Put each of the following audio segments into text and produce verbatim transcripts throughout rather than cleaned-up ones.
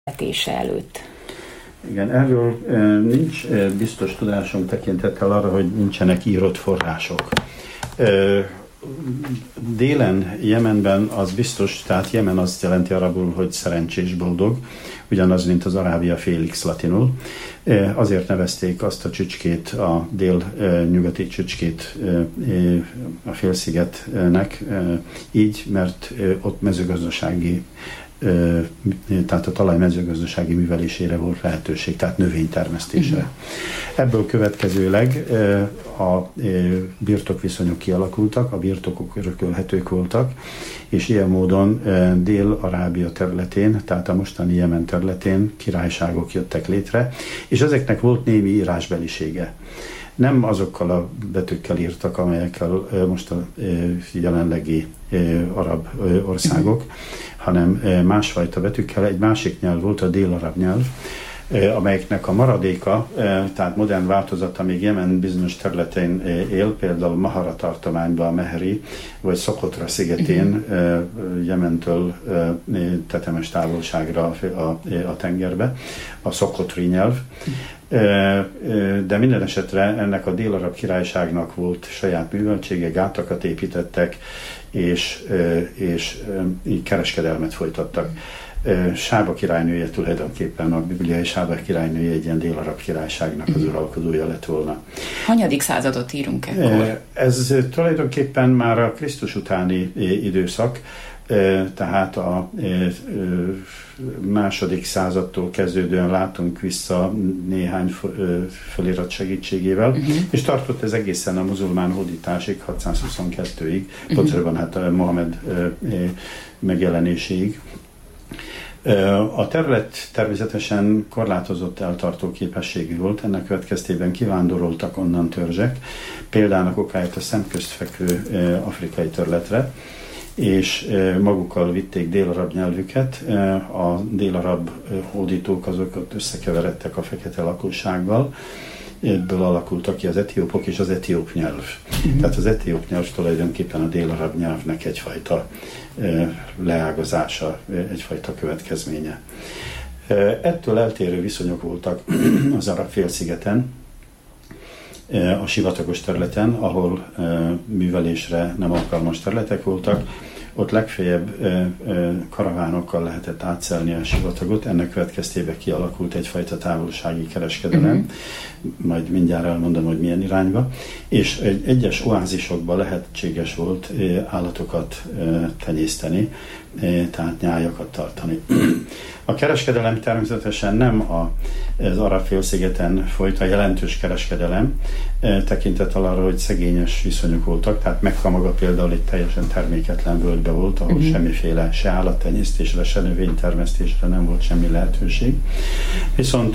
vetése előtt. Igen, erről nincs biztos tudásom tekintettel arra, hogy nincsenek írott források. Délen, Jemenben az biztos, tehát Jemen azt jelenti arabul, hogy szerencsés, boldog, ugyanaz, mint az Arábia Félix latinul. Azért nevezték azt a csücskét, a dél-nyugati csücskét a félszigetnek így, mert ott mezőgazdasági, tehát a talaj mezőgazdasági művelésére volt lehetőség, tehát növénytermesztésre. Uh-huh. Ebből következőleg a birtokviszonyok kialakultak, a birtokok örökölhetők voltak, és ilyen módon Dél-Arábia területén, tehát a mostani Jemen területén királyságok jöttek létre, és ezeknek volt némi írásbelisége. Nem azokkal a betűkkel írtak, amelyekkel most a jelenlegi arab országok, hanem másfajta betűkkel. Egy másik nyelv volt, a dél-arab nyelv, amelyeknek a maradéka, tehát modern változata még Jemen bizonyos területén él, például Mahara tartományban, a Mehri, vagy Szokotra szigetén, uh-huh. Jementől tetemes távolságra a, a tengerbe, a szokotri nyelv. De minden esetre ennek a dél-arab királyságnak volt saját műveltsége, gátakat építettek, és, és így kereskedelmet folytattak. Sába királynője tulajdonképpen, a bibliai Sába királynője egy ilyen dél-arab királyságnak az uralkodója lett volna. Hanyadik századot írunk ekkor? Ez tulajdonképpen már a Krisztus utáni időszak, tehát a második századtól kezdődően látunk vissza néhány felirat segítségével, uh-huh. és tartott ez egészen a muzulmán hódításig, hatszázhuszonkettőig, uh-huh. pontosabban hát a Mohamed megjelenéséig. A terület természetesen korlátozott eltartó képességű volt, ennek következtében kivándoroltak onnan törzsek, például okáért a szemközt fekvő afrikai területre, és magukkal vitték dél-arab nyelvüket. A dél-arab hódítók azok ott összekeveredtek a fekete lakossággal, ebből alakultak ki az etiópok és az etióp nyelv. Uh-huh. Tehát az etióp nyelv tulajdonképpen a dél-arab nyelvnek egyfajta leágazása, egyfajta következménye. Ettől eltérő viszonyok voltak az arab félszigeten, a sivatagos területen, ahol művelésre nem alkalmas területek voltak. Ott legfeljebb karavánokkal lehetett átszelni a sivatagot, ennek következtében kialakult egyfajta távolsági kereskedelem, uh-huh. majd mindjárt elmondom, hogy milyen irányba, és egy, egyes oázisokban lehetséges volt állatokat tenyészteni, tehát nyájakat tartani. A kereskedelem természetesen nem az arab félszigeten folyt, a jelentős kereskedelem, tekintettel arra, hogy szegényes viszonyok voltak, tehát Mekka maga például egy teljesen terméketlen völgybe volt, ahol uh-huh. semmiféle se állattenyésztésre, se növénytermesztésre nem volt semmi lehetőség. Viszont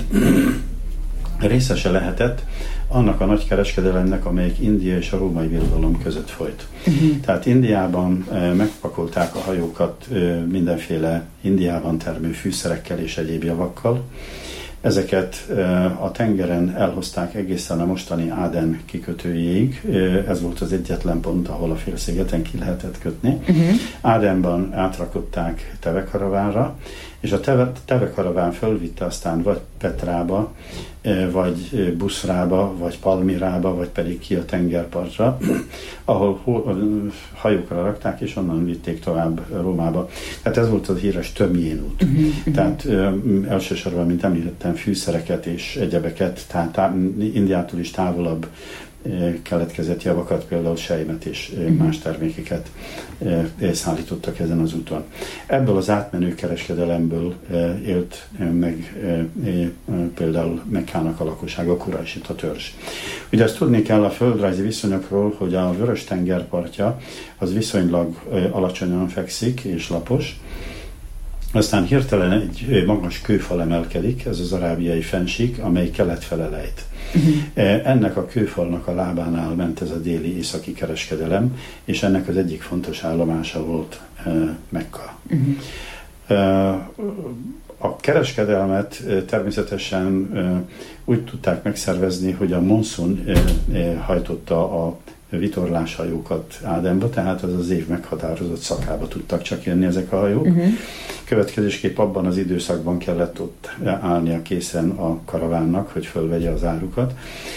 részese lehetett annak a nagy kereskedelemnek, amelyik India és a római birodalom között folyt. Uh-huh. Tehát Indiában e, megpakolták a hajókat e, mindenféle Indiában termő fűszerekkel és egyéb javakkal. Ezeket e, a tengeren elhozták egészen a mostani Áden kikötőjéig. E, ez volt az egyetlen pont, ahol a félszigeten ki lehetett kötni. Uh-huh. Ádenban átrakották tevekaravánra, és a teve, tevekaraván fölvitte aztán vagy Petrába, vagy Buszrába, vagy Palmirába, vagy pedig ki a tengerpartra, ahol hajókra rakták, és onnan vitték tovább Rómába. Tehát ez volt az híres Tömjén út. Uh-huh. Tehát ö, elsősorban, mint említettem, fűszereket és egyebeket, tehát tá- Indiától is távolabb keletkezett javakat, például sejmet és más termékeket szállítottak ezen az úton. Ebből az átmenő kereskedelemből élt meg például Mekkának a lakossága, a kurajsita törzs. Ugye azt tudni kell a földrajzi viszonyokról, hogy a Vörös-tenger partja az viszonylag alacsonyan fekszik és lapos, aztán hirtelen egy magas kőfal emelkedik, ez az arábiai fennsík, amely kelet fele lejt. Uh-huh. Ennek a kőfalnak a lábánál ment ez a déli északi kereskedelem, és ennek az egyik fontos állomása volt uh, Mekka. Uh-huh. Uh, a kereskedelmet uh, természetesen uh, úgy tudták megszervezni, hogy a monszun uh, uh, hajtotta a vitorláshajókat Ádenba, tehát az az év meghatározott szakába tudtak csak jönni ezek a hajók. Uh-huh. Következésképp abban az időszakban kellett ott állnia készen a karavánnak, hogy fölvegye az árukat,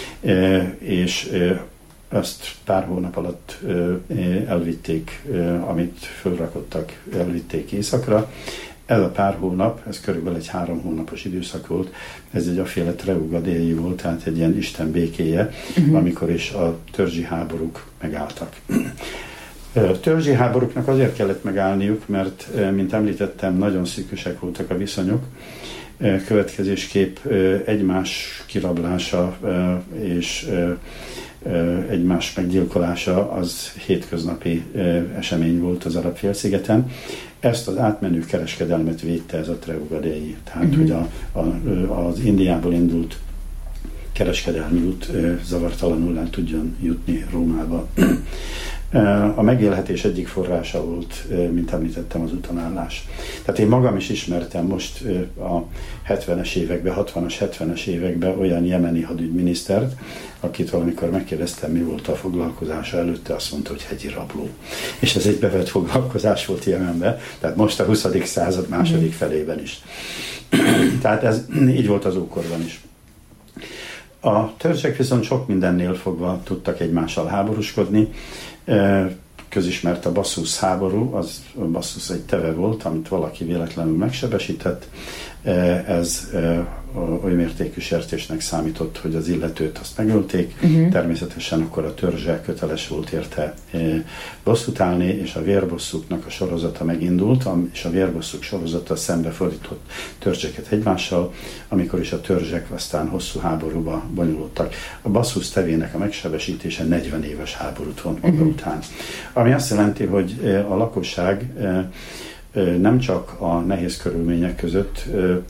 és azt pár hónap alatt elvitték, amit fölrakottak, elvitték északra. Ez a pár hónap, ez körülbelül egy három hónapos időszak volt, ez egy aféle Treuga déli volt, tehát egy ilyen Isten békéje, uh-huh. amikor is a törzsi háborúk megálltak. Törzsi háborúknak azért kellett megállniuk, mert, mint említettem, nagyon szűkösek voltak a viszonyok. Következésképp egymás kirablása és egymás meggyilkolása az hétköznapi esemény volt az Arab-félszigeten. Ezt az átmenő kereskedelmet védte ez a Treuga déli. Tehát, uh-huh. hogy a, a, az Indiából indult kereskedelmi út zavartalanul el tudjon jutni Rómába. A megélhetés egyik forrása volt, mint említettem, az utonállás. Tehát én magam is ismertem most a hetvenes években, hatvanas, hetvenes években olyan jemeni hadügyminisztert, akit valamikor megkérdeztem, mi volt a foglalkozása előtte, azt mondta, hogy hegyi rabló. És ez egy bevett foglalkozás volt Jemenben, tehát most a huszadik század második felében is. Tehát ez így volt az ókorban is. A törzsek viszont sok mindennél fogva tudtak egymással háborúskodni. Közismert a Basszus háború, az a Basszus egy teve volt, amit valaki véletlenül megsebesített. Ez oly mértékű sértésnek számított, hogy az illetőt azt megölték. Uh-huh. Természetesen akkor a törzse köteles volt érte bosszút állni, és a vérbosszúknak a sorozata megindult, és a vérbosszúk sorozata szembefordított törzseket egymással, amikor is a törzsek aztán hosszú háborúba bonyolultak. A Basszus tevének a megsebesítése negyven éves háborút vont maga uh-huh. után. Ami azt jelenti, hogy a lakosság nem csak a nehéz körülmények között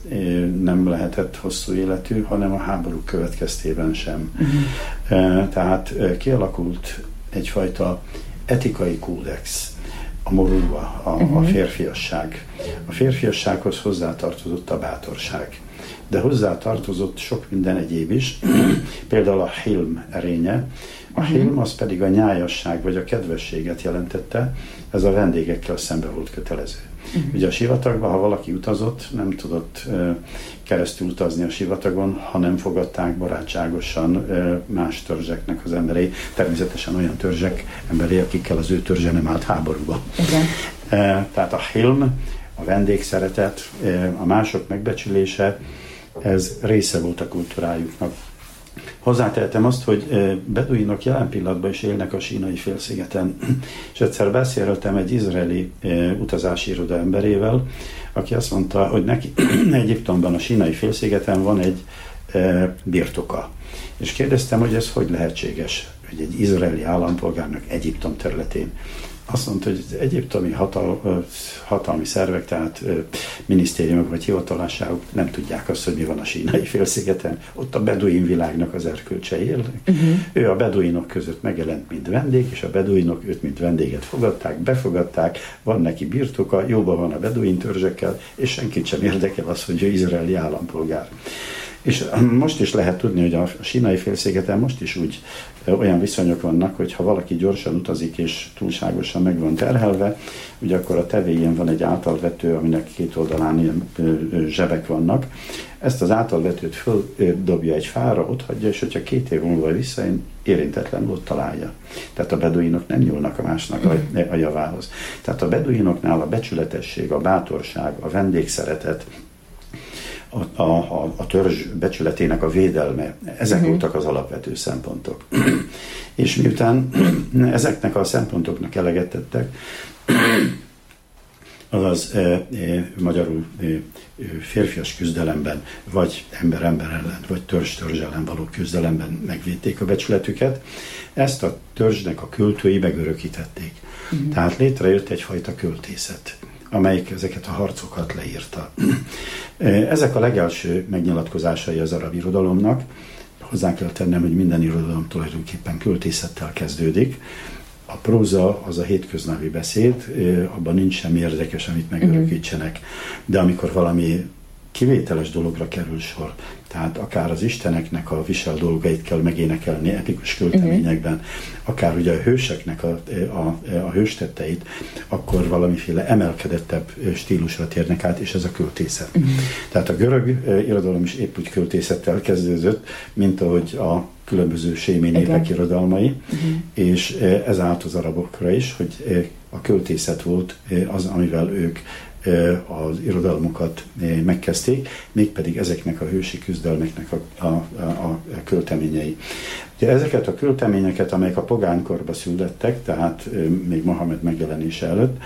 nem lehetett hosszú életű, hanem a háború következtében sem. Uh-huh. Tehát kialakult egyfajta etikai kódex, a morúva, a, uh-huh. a férfiasság. A férfiassághoz hozzátartozott a bátorság, de hozzátartozott sok minden egyéb is, például a hilm erénye. A hilm az pedig a nyájasság vagy a kedvességet jelentette, ez a vendégekkel szembe volt kötelező. Uh-huh. Ugye a sivatagban, ha valaki utazott, nem tudott uh, keresztül utazni a sivatagon, ha nem fogadták barátságosan uh, más törzseknek az emberei, természetesen olyan törzsek emberei, akikkel az ő törzse nem állt háborúba. Uh-huh. Uh, tehát a hilm, a vendégszeretet, uh, a mások megbecsülése, ez része volt a kultúrájuknak. Hozzátehetem azt, hogy beduinok jelen pillanatban is élnek a Sínai félszigeten, és egyszer beszéltem egy izraeli utazási iroda emberével, aki azt mondta, hogy neki Egyiptomban a Sínai félszigeten van egy birtoka. És kérdeztem, hogy ez hogy lehetséges, hogy egy izraeli állampolgárnak Egyiptom területén. Azt mondta, hogy az egyiptomi hatal, hatalmi szervek, tehát minisztériumok vagy hivatalosságok nem tudják azt, hogy mi van a Sínai félszigeten. Ott a beduin világnak az erkölcsei élnek. Uh-huh. Ő a beduinok között megjelent, mint vendég, és a beduinok őt, mint vendéget fogadták, befogadták, van neki birtoka, jóban van a beduin törzsekkel, és senkit sem érdekel az, hogy ő izraeli állampolgár. És most is lehet tudni, hogy a Sínai félszigeten most is úgy olyan viszonyok vannak, hogy ha valaki gyorsan utazik és túlságosan meg van terhelve, ugye akkor a tevéjén van egy általvető, aminek két oldalán ilyen zsebek vannak. Ezt az általvetőt földobja egy fára, ott hagyja, és hogyha két év múlva visszajön, érintetlenül ott találja. Tehát a beduinok nem nyúlnak a másnak a, a javához. Tehát a beduinoknál a becsületesség, a bátorság, a vendégszeretet, A, a, a törzs becsületének a védelme, ezek uh-huh. voltak az alapvető szempontok. És miután ezeknek a szempontoknak eleget tettek, azaz e, e, magyarul e, férfias küzdelemben, vagy ember-ember ellen, vagy törzs-törzs ellen való küzdelemben megvédték a becsületüket, ezt a törzsnek a költői megörökítették. Uh-huh. Tehát létrejött egyfajta költészet, amelyik ezeket a harcokat leírta. Ezek a legelső megnyilatkozásai az arab irodalomnak. Hozzá kell tennem, hogy minden irodalom tulajdonképpen költészettel kezdődik. A próza az a hétköznapi beszéd, abban nincs semmi érdekes, amit megörökítsenek. De amikor valami kivételes dologra kerül sor. Tehát akár az isteneknek a visel dolgait kell megénekelni epikus költeményekben, uh-huh. akár ugye a hőseknek a, a, a hőstetteit, akkor valamiféle emelkedettebb stílusra térnek át, és ez a költészet. Uh-huh. Tehát a görög irodalom is épp úgy költészettel kezdődött, mint ahogy a különböző sémény népek irodalmai, uh-huh. és ez állt az arabokra is, hogy a költészet volt az, amivel ők az irodalmukat megkezdték, mégpedig ezeknek a hősi küzdelmeknek a, a, a, a költeményei. Ugye ezeket a költeményeket, amelyek a pogánykorba születtek, tehát még Mohamed megjelenése előtt,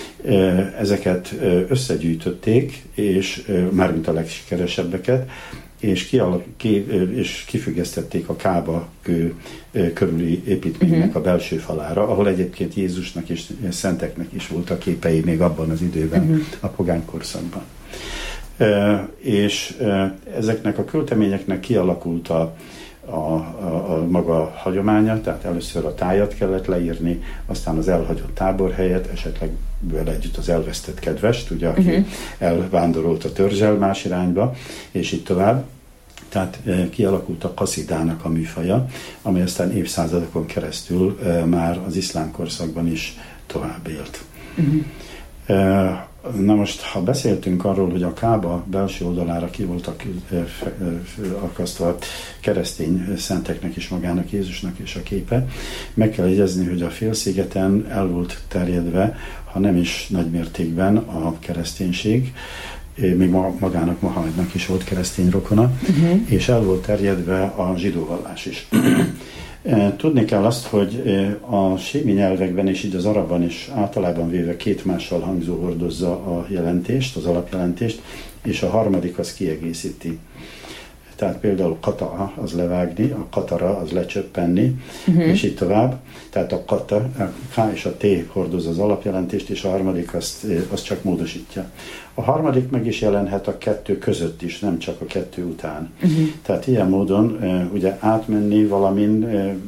ezeket összegyűjtötték, és mármint a legsikeresebbeket, és, kialak, ki, és kifüggesztették a Kába kő körüli építménynek uh-huh. a belső falára, ahol egyébként Jézusnak és szenteknek is voltak képei még abban az időben, uh-huh. a pogány korszakban. E, és e, ezeknek a költeményeknek kialakult a, a, a, a maga hagyománya, tehát először a tájat kellett leírni, aztán az elhagyott táborhelyet, esetleg vele együtt az elvesztett kedvest, ugye, aki uh-huh. elvándorolt a törzsel más irányba, és így tovább. Tehát e, kialakult a kasidának a műfaja, amely aztán évszázadokon keresztül e, már az iszlám korszakban is tovább élt. Uh-huh. E, na most, ha beszéltünk arról, hogy a Kába belső oldalára ki voltak e, e, akasztva keresztény szenteknek és magának Jézusnak és a képe, meg kell jegyezni, hogy a félszigeten el volt terjedve, ha nem is nagy mértékben a kereszténység, még magának Mohamednak is volt keresztény rokona, uh-huh. és el volt terjedve a zsidó vallás is. Tudni kell azt, hogy a sémi nyelvekben és így az arabban is általában véve két mással hangzó hordozza a jelentést, az alapjelentést, és a harmadik az kiegészíti. Tehát például kata az levágni, a katara az lecsöppenni, uh-huh. és így tovább. Tehát a kata, a K és a T hordozza az alapjelentést, és a harmadik azt, azt csak módosítja. A harmadik meg is jelenhet a kettő között is, nem csak a kettő után. Uh-huh. Tehát ilyen módon ugye átmenni valamin,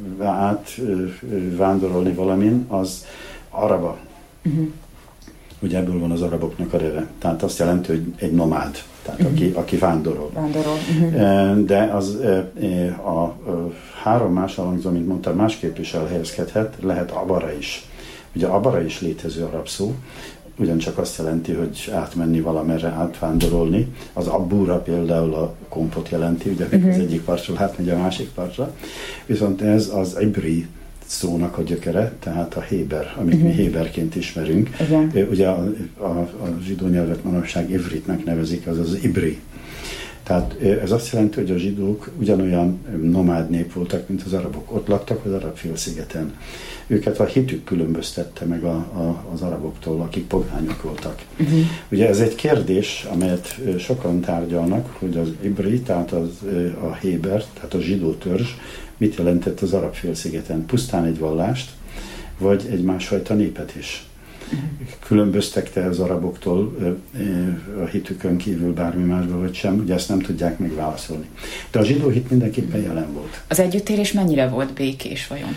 átvándorolni valamin, az araba. Uh-huh. Ugye ebből van az araboknak a neve. Tehát azt jelenti, hogy egy nomád. Tehát uh-huh. aki, aki vándorol. vándorol. Uh-huh. De az a, a három más alangzó, mint mondtam, másképp is elhelyezkedhet, lehet abara is. Ugye abara is létező arab szó, ugyancsak azt jelenti, hogy átmenni valamerre, átvándorolni. Az abbúra például a kompot jelenti, ugye uh-huh. az egyik partról átmegy a másik partra. Viszont ez az ibri szónak a gyökere, tehát a héber, amit uh-huh. mi héberként ismerünk. Uh-huh. Ugye a, a, a zsidó nyelvet manapság ivritnek nevezik, az az ibri. Tehát ez azt jelenti, hogy a zsidók ugyanolyan nomád nép voltak, mint az arabok. Ott laktak az arab félszigeten. Őket a hitük különböztette meg a, a, az araboktól, akik pogányok voltak. Uh-huh. Ugye ez egy kérdés, amelyet sokan tárgyalnak, hogy az ibri, tehát az, a héber, tehát a zsidó törzs, mit jelentett az arab félszigeten? Pusztán egy vallást, vagy egy másfajta népet is? Különböztek te az araboktól a hitükön kívül bármi másba, vagy sem? Ugye ezt nem tudják megválaszolni. De a zsidó hit mindenképpen jelen volt. Az együttélés mennyire volt békés vajon?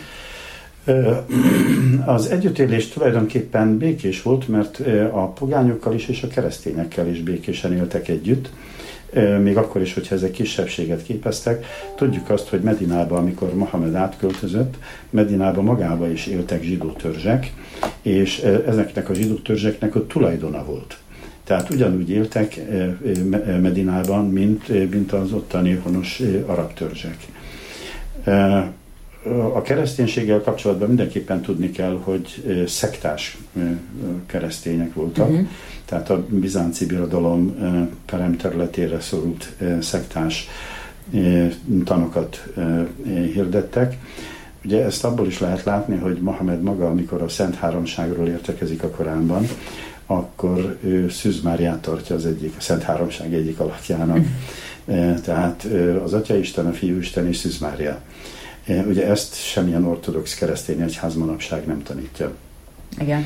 Az együttélés tulajdonképpen békés volt, mert a pogányokkal is és a keresztényekkel is békésen éltek együtt. Még akkor is, hogyha ezek kisebbséget képeztek. Tudjuk azt, hogy Medinában, amikor Mohamed átköltözött, Medinában magába is éltek zsidó törzsek, és ezeknek a zsidó törzseknek a tulajdona volt. Tehát ugyanúgy éltek Medinában, mint, mint az ottani honos arab törzsek. A kereszténységgel kapcsolatban mindenképpen tudni kell, hogy szektás keresztények voltak. Uh-huh. Tehát a bizánci birodalom peremterületére szorult szektás tanokat hirdettek. Ugye ezt abból is lehet látni, hogy Mohamed maga, amikor a Szent Háromságról értekezik a Koránban, akkor ő Szűz Máriát tartja az egyik, a Szent Háromság egyik alakjának. Uh-huh. Tehát az Atyaisten, a Fiúisten és Szűz Mária. Ugye ezt semmilyen ortodox keresztény egyház manapság nem tanítja. Igen.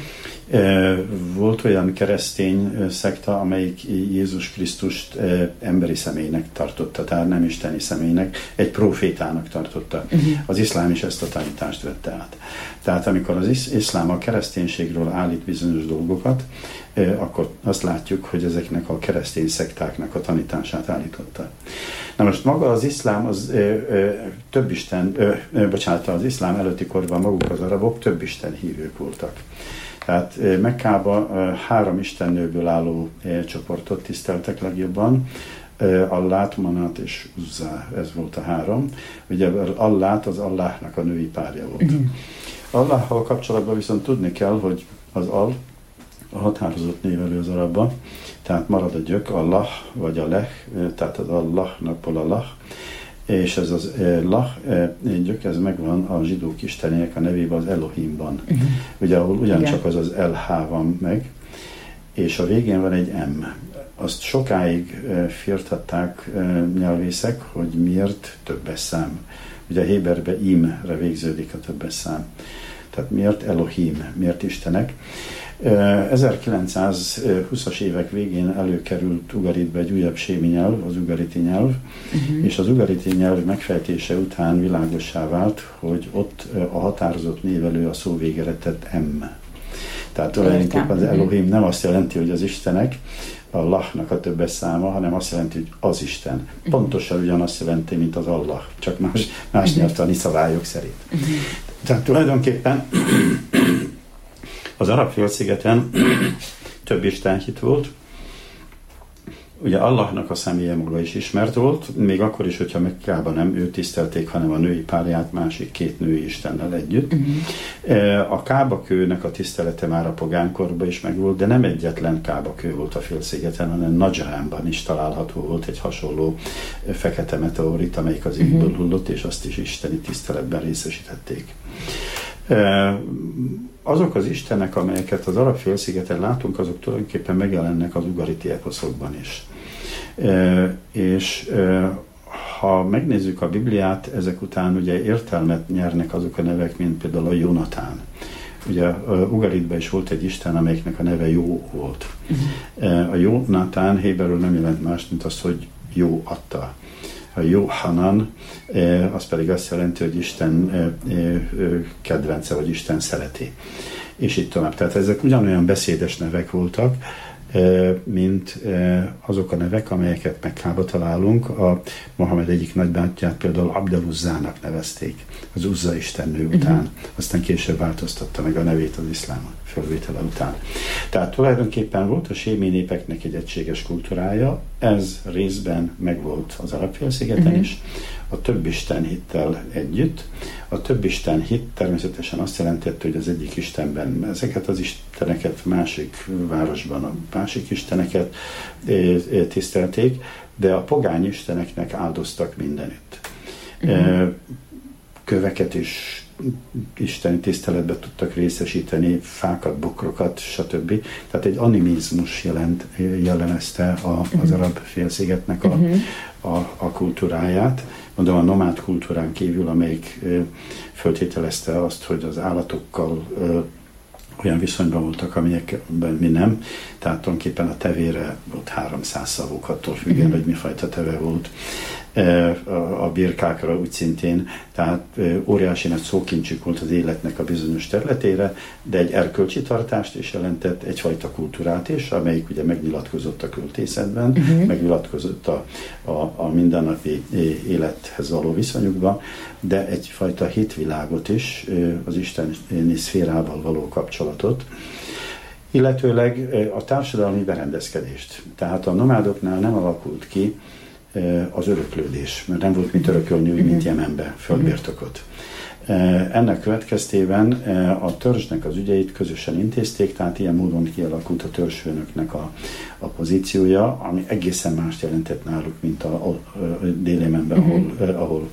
Volt olyan keresztény szekta, amelyik Jézus Krisztust emberi személynek tartotta, tehát nem isteni személynek, egy profétának tartotta. Uh-huh. Az iszlám is ezt a tanítást vette át. Tehát amikor az iszlám a kereszténységről állít bizonyos dolgokat, akkor azt látjuk, hogy ezeknek a keresztény szektáknak a tanítását állította. Na most maga az iszlám, az ö, ö, több isten, ö, ö, bocsánat, az iszlám előtti korban maguk az arabok több isten hívők voltak. Tehát Mekkában három istennőből álló csoportot tiszteltek legjobban, Allát, Manát és Uzzá, ez volt a három. Ugye Allát az Allahnak a női párja volt. Uh-huh. Allahhal kapcsolatban viszont tudni kell, hogy az Al a határozott névelő az arabban, tehát marad a gyök, Allah, vagy a Leh, tehát az Allahnak Allah, és ez az eh, Lah eh, gyök, ez megvan a zsidók istenének a nevében, az Elohimban. Uh-huh. Ugye, ahol ugyancsak az az el há van meg, és a végén van egy M. Azt sokáig eh, firtatták eh, nyelvészek, hogy miért többes szám. Ugye a héberbe imre végződik a többes szám. Tehát miért Elohim, miért Istenek. ezerkilencszázhúszas évek végén előkerült Ugaritbe egy újabb sémi nyelv, az ugariti nyelv, uh-huh. és az ugariti nyelv megfejtése után világossá vált, hogy ott a határozott névelő a szó végére tett M. Tehát tulajdonképpen az Elohim nem azt jelenti, hogy az Istenek, a Lahnak a többes száma, hanem azt jelenti, hogy az Isten. Pontosan ugyanazt jelenti, mint az Allah, csak más, más uh-huh. nyelvtani szabályok szerint. Uh-huh. Tehát tulajdonképpen az Arab-félszigeten több istenhit volt. Ugye Allahnak a személye maga is ismert volt, még akkor is, hogyha Mekkában nem őt tisztelték, hanem a női párját másik két női istennel együtt. Uh-huh. A kábakőnek a tisztelete már a pogánykorban is megvolt, de nem egyetlen kábakő volt a félszigeten, hanem Najránban is található volt egy hasonló fekete meteorit, amelyik az égből uh-huh. hullott, és azt is isteni tiszteletben részesítették. Azok az istenek, amelyeket az Arab-félszigeten látunk, azok tulajdonképpen megjelennek az ugariti eposzokban is. E, és e, ha megnézzük a Bibliát, ezek után ugye értelmet nyernek azok a nevek, mint például a Jónatán. Ugye Ugaritban is volt egy isten, amelyiknek a neve Jó volt. Uh-huh. A Jónatán héberül nem jelent más, mint az, hogy jó adta. A Jóhanan, az pedig azt jelenti, hogy Isten kedvence, vagy Isten szereti. És itt tovább. Tehát ezek ugyanolyan beszédes nevek voltak, mint azok a nevek, amelyeket Mekkába találunk. A Mohamed egyik nagybátyját például Abdel-Uzzának nevezték, az Uzza istennő után. Uh-huh. Aztán később változtatta meg a nevét az iszlám fölvétele után. Tehát tulajdonképpen volt a sémi népeknek egy egységes kultúrája, ez részben megvolt az Arab-félszigeten uh-huh. is, a több isten hittel együtt. A több isten hit természetesen azt jelentette, hogy az egyik istenben ezeket az isteneket, másik városban a másik isteneket tisztelték, de a pogány isteneknek áldoztak mindenütt. Uh-huh. Köveket is isteni tiszteletbe tudtak részesíteni, fákat, bokrokat, stb. Tehát egy animizmus jelent, jellemezte a, az arab félszigetnek a, uh-huh. a, a kultúráját. Mondom, a nomád kultúrán kívül, amelyik föltételezte azt, hogy az állatokkal olyan viszonyban voltak, amelyekben mi nem. Tehát tulajdonképpen a tevére volt háromszáz szavuk, attól függően, mm. hogy mi fajta teve volt. A birkákra úgy szintén, tehát óriási nagy szókincsük volt az életnek a bizonyos területére, de egy erkölcsi tartást is jelentett, egyfajta kultúrát is, amelyik ugye megnyilatkozott a költészetben, uh-huh. megnyilatkozott a, a, a mindennapi élethez való viszonyukban, de egyfajta hitvilágot is, az isteni szférával való kapcsolatot, illetőleg a társadalmi berendezkedést. Tehát a nomádoknál nem alakult ki az öröklődés, mert nem volt mit örökölni úgy, mint Jemenbe földbirtokot. Ennek következtében a törzsnek az ügyeit közösen intézték, tehát ilyen módon kialakult a törzsfőnöknek a, a pozíciója, ami egészen mást jelentett náluk, mint a, a Dél-Jemenben, uh-huh. ahol, ahol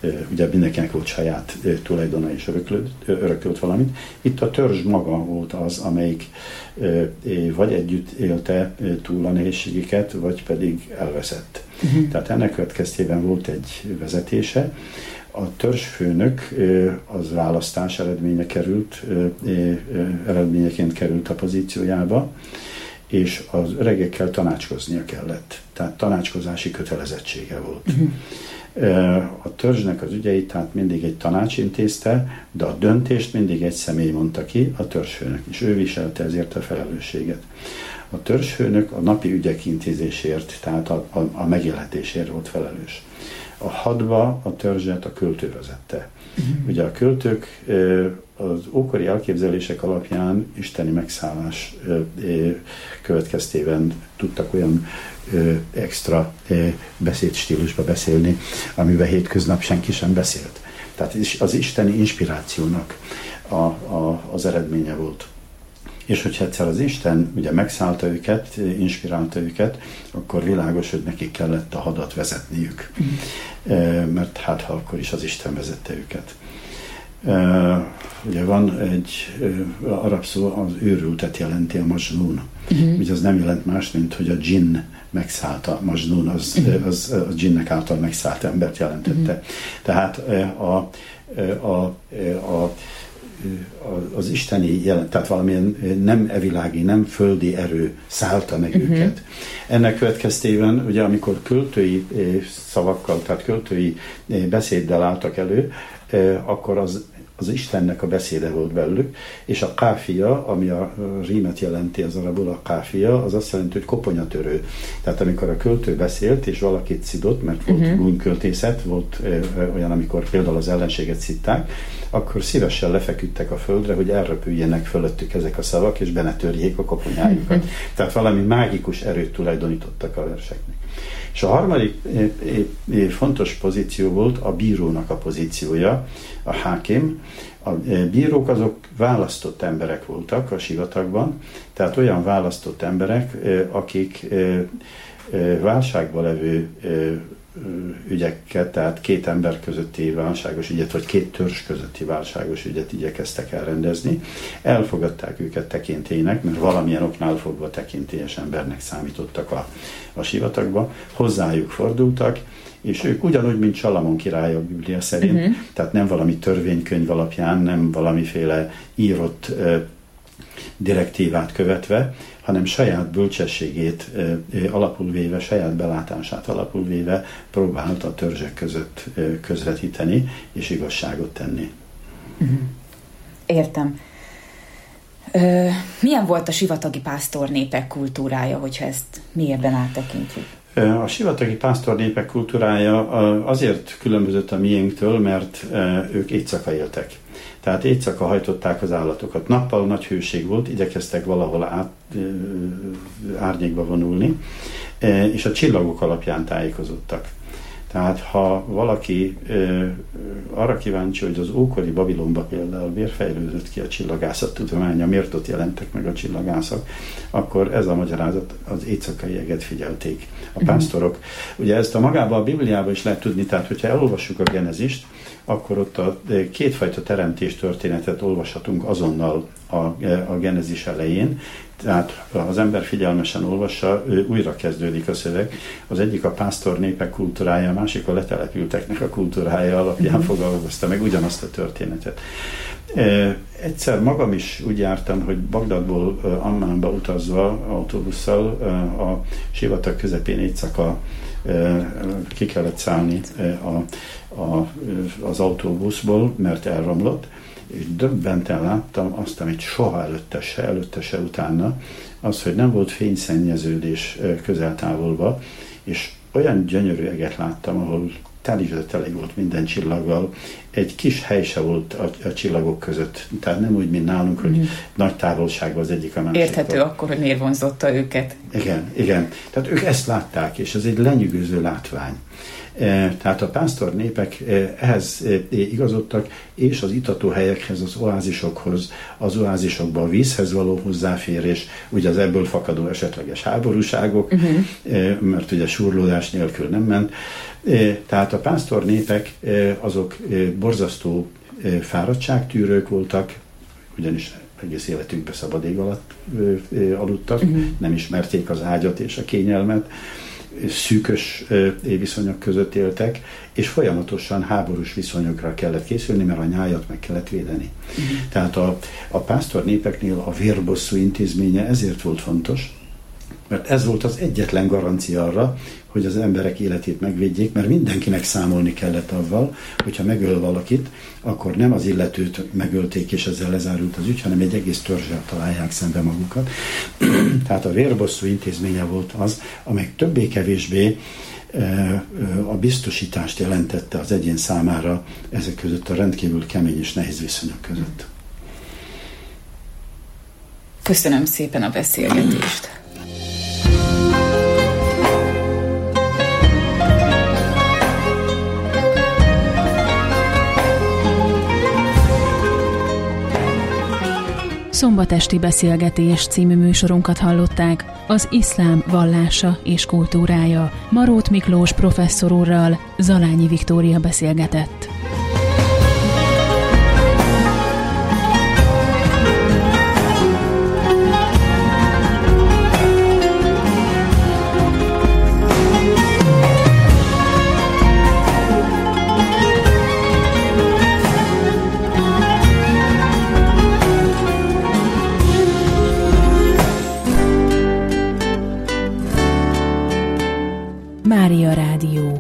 ugye mindenkinek volt saját tulajdona és öröklött, örökölt valamit. Itt a törzs maga volt az, amelyik vagy együtt élte túl a nehézségeket, vagy pedig elveszett. Uh-huh. Tehát ennek következtében volt egy vezetése. A törzsfőnök az választás eredménye került, eredményeként került a pozíciójába, és az öregekkel tanácskoznia kellett. Tehát tanácskozási kötelezettsége volt. Uh-huh. A törzsnek az ügyeit tehát mindig egy tanács intézte, de a döntést mindig egy személy mondta ki, a törzsfőnök, és ő viselte ezért a felelősséget. A törzsfőnök a napi ügyek intézésért, tehát a, a, a megélhetésért volt felelős. A hadba a törzset a költő vezette. Uh-huh. Ugye a költők az ókori elképzelések alapján isteni megszállás következtében tudtak olyan extra beszédstílusba beszélni, amiben hétköznap senki sem beszélt. Tehát az isteni inspirációnak a, a, az eredménye volt. És hogyha egyszer az Isten ugye megszállta őket, inspirálta őket, akkor világos, hogy nekik kellett a hadat vezetniük. Mm. Mert hát ha akkor is az Isten vezette őket. Ugye van egy arab szó, az őrültet jelenti, a majnun. Mm. Ugye az nem jelent más, mint hogy a dzsinn megszállta. Majnun az, mm. az a dzsinnek által megszállt embert jelentette. Mm. Tehát a, a, a, a az isteni jelent, tehát valamilyen nem evilági, nem földi erő szállta meg uh-huh. őket. Ennek következtében, ugye amikor költői szavakkal, tehát költői beszéddel álltak elő, akkor az, az Istennek a beszéde volt belőlük, és a káfia, ami a rímet jelenti az arabul, a káfia, az azt jelenti, hogy koponyatörő. Tehát amikor a költő beszélt, és valakit szidott, mert volt uh-huh. gúnyköltészet, volt olyan, amikor például az ellenséget szidták, akkor szívesen lefeküdtek a földre, hogy elröpüljenek fölöttük ezek a szavak, és benetörjék a koponyájukat. Uh-huh. Tehát valami mágikus erőt tulajdonítottak a verseknek. És a harmadik fontos pozíció volt a bírónak a pozíciója, a hákim. A bírók azok választott emberek voltak a sivatagban, tehát olyan választott emberek, akik válságban levő ügyeket, tehát két ember közötti válságos ügyet, vagy két törzs közötti válságos ügyet igyekeztek elrendezni. Elfogadták őket tekintélynek, mert valamilyen oknál fogva tekintélyes embernek számítottak a, a sivatagba. Hozzájuk fordultak, és ők ugyanúgy, mint Salamon király a Biblia szerint, uh-huh. tehát nem valami törvénykönyv alapján, nem valamiféle írott uh, direktívát követve, hanem saját bölcsességét uh, alapul véve, saját belátását alapul véve próbált a törzsek között uh, közvetíteni és igazságot tenni. Uh-huh. Értem. Ö, milyen volt a sivatagi pásztornépek kultúrája, hogyha ezt mélyebben áttekintjük? A sivatagi pásztornépek kultúrája azért különbözött a miénktől, mert ők éjszaka éltek. Tehát éjszaka hajtották az állatokat. Nappal nagy hőség volt, igyekeztek valahol át, árnyékba vonulni, és a csillagok alapján tájékozottak. Tehát ha valaki ö, arra kíváncsi, hogy az ókori Babilonba például miért fejlődött ki a csillagászat tudománya, miért ott jelentek meg a csillagászak, akkor ez a magyarázat, az éjszakai jeget figyelték a pásztorok. Ugye ezt a magában a Bibliában is lehet tudni, tehát hogyha elolvassuk a Genezist, akkor ott a kétfajta teremtés történetet olvashatunk azonnal a, a Genezis elején. Tehát az ember figyelmesen olvassa, újra kezdődik a szöveg. Az egyik a pásztor népek kultúrája, a másik a letelepülteknek a kultúrája alapján uh-huh. fogalmazta meg ugyanazt a történetet. Egyszer magam is úgy jártam, hogy Bagdadból Ammánba utazva autóbusszal a sivatag közepén éjszaka ki kellett szállni a, a, az autóbuszból, mert elromlott, és döbbenten láttam azt, amit soha előtte se, előtte se utána, az, hogy nem volt fényszennyeződés közel-távolba, és olyan gyönyörű eget láttam, ahol teli volt minden csillaggal, egy kis hely se volt a, a csillagok között. Tehát nem úgy, mint nálunk, hogy mm. nagy távolságban az egyik a másik. Érthető akkor, hogy miért vonzotta őket. Igen, igen. Tehát ők ezt látták, és ez egy lenyűgöző látvány. Tehát a pásztor népek ehhez igazodtak, és az itatóhelyekhez, az oázisokhoz, az oázisokban a vízhez való hozzáférés, ugye az ebből fakadó esetleges háborúságok, uh-huh. mert ugye surlódás nélkül nem ment. Tehát a pásztor népek azok borzasztó fáradtságtűrők voltak, ugyanis egész életükben szabad ég alatt aludtak, uh-huh. nem ismerték az ágyat és a kényelmet, szűkös viszonyok között éltek, és folyamatosan háborús viszonyokra kellett készülni, mert a nyájat meg kellett védeni. Uh-huh. Tehát a, a pásztor népeknél a vérbosszú intézménye ezért volt fontos, mert ez volt az egyetlen garancia arra, hogy az emberek életét megvédjék, mert mindenkinek számolni kellett avval, hogyha megöl valakit, akkor nem az illetőt megölték, és ezzel lezárult az ügy, hanem egy egész törzsel találják szembe magukat. Tehát a vérbosszú intézménye volt az, amely többé-kevésbé a biztosítást jelentette az egyén számára ezek között a rendkívül kemény és nehéz viszonyok között. Köszönöm szépen a beszélgetést! Szombatesti beszélgetés című műsorunkat hallották, az iszlám vallása és kultúrája. Marót Miklós professzor úrral Zalányi Viktória beszélgetett. Mária Rádió.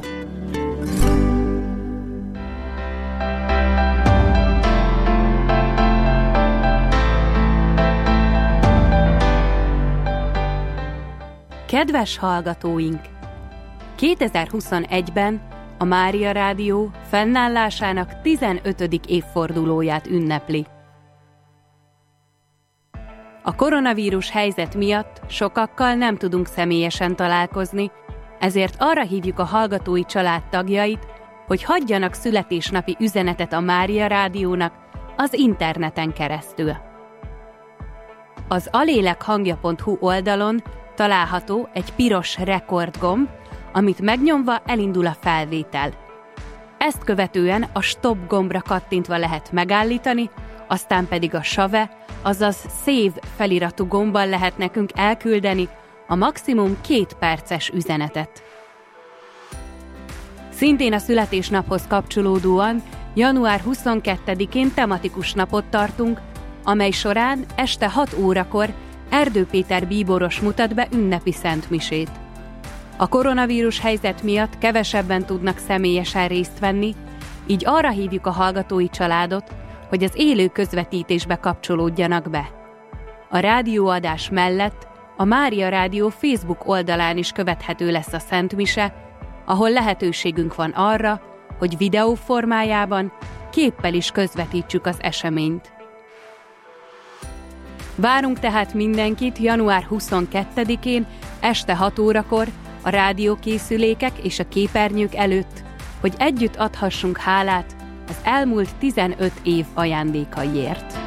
Kedves hallgatóink! kétezer-huszonegyben a Mária Rádió fennállásának tizenötödik évfordulóját ünnepli. A koronavírus helyzet miatt sokakkal nem tudunk személyesen találkozni, ezért arra hívjuk a hallgatói család tagjait, hogy hagyjanak születésnapi üzenetet a Mária Rádiónak az interneten keresztül. Az alélekhangja pont hu oldalon található egy piros rekordgomb, amit megnyomva elindul a felvétel. Ezt követően a stop gombra kattintva lehet megállítani, aztán pedig a save, azaz save feliratú gombbal lehet nekünk elküldeni a maximum két perces üzenetet. Szintén a születésnaphoz kapcsolódóan január huszonkettedikén tematikus napot tartunk, amely során este hat órakor Erdő Péter bíboros mutat be ünnepi szentmisét. A koronavírus helyzet miatt kevesebben tudnak személyesen részt venni, így arra hívjuk a hallgatói családot, hogy az élő közvetítésbe kapcsolódjanak be. A rádióadás mellett a Mária Rádió Facebook oldalán is követhető lesz a szentmise, ahol lehetőségünk van arra, hogy videó formájában, képpel is közvetítsük az eseményt. Várunk tehát mindenkit január huszonkettedikén este hat órakor a rádiókészülékek és a képernyők előtt, hogy együtt adhassunk hálát az elmúlt tizenöt év ajándékaiért.